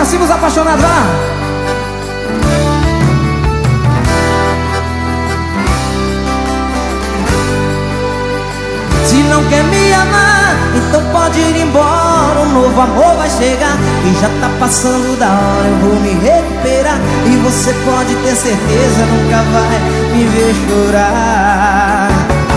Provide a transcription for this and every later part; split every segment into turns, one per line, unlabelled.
cima os apaixonados, vai lá. Se não quer me amar, então pode ir embora. Um novo amor vai chegar e já tá passando da hora. Eu vou me recuperar e você pode ter certeza, nunca vai me ver chorar.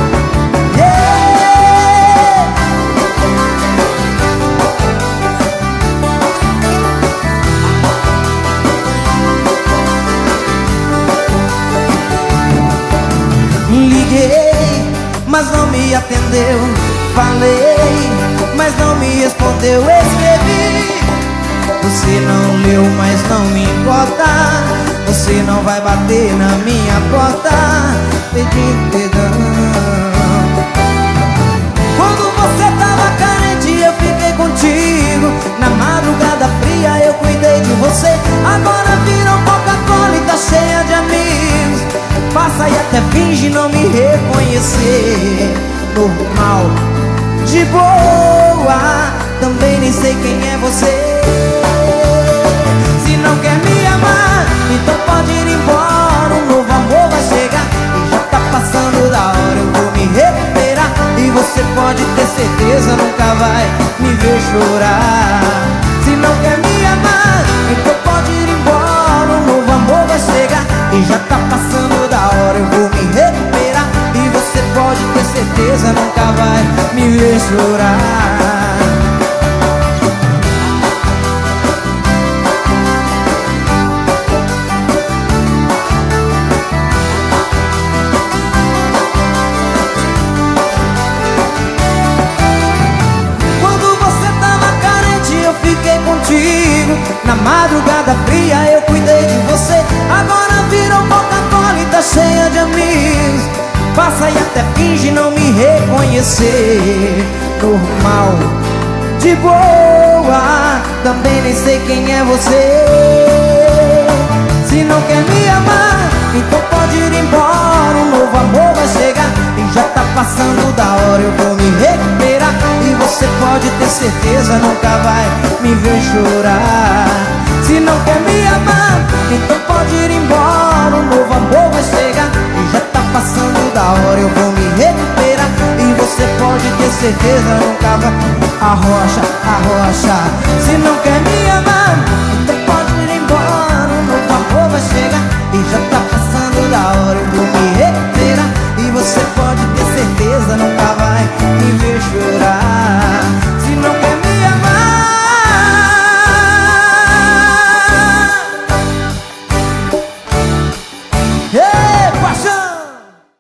Liguei, mas não me atendeu. Falei, mas não me respondeu. Escrevi, você não leu, mas não me importa. Você não vai bater na minha porta pedindo perdão. Quando você tava carente eu fiquei contigo. Na madrugada fria eu cuidei de você. Agora virou Coca-Cola e tá cheia de amigos. Passa e até finge não me reconhecer. Normal, de boa, também nem sei quem é você. Se não quer me amar, então pode ir embora. Um novo amor vai chegar e já tá passando da hora. Eu vou me recuperar e você pode ter certeza, nunca vai me ver chorar. Se não quer me amar, então pode ir embora. Um novo amor vai chegar e já tá passando da hora. Eu vou me recuperar e você pode ter certeza, nunca vai me ver chorar. Quando você tava carente eu fiquei contigo. Na madrugada fria eu cuidei de você. Agora virou Coca-Cola e tá cheia de amigos. Passa e até finge não me reconhecer. Normal, de boa, também nem sei quem é você. Se não quer me amar, então pode ir embora. Um novo amor vai chegar e já tá passando da hora. Eu vou me recuperar e você pode ter certeza, nunca vai me ver chorar. Se não quer me amar, então pode ir embora. Um novo amor vai chegar e já tá passando da hora. Eu vou me recuperar e você pode ter certeza, nunca vai. Arrocha, arrocha. Se não quer me amar,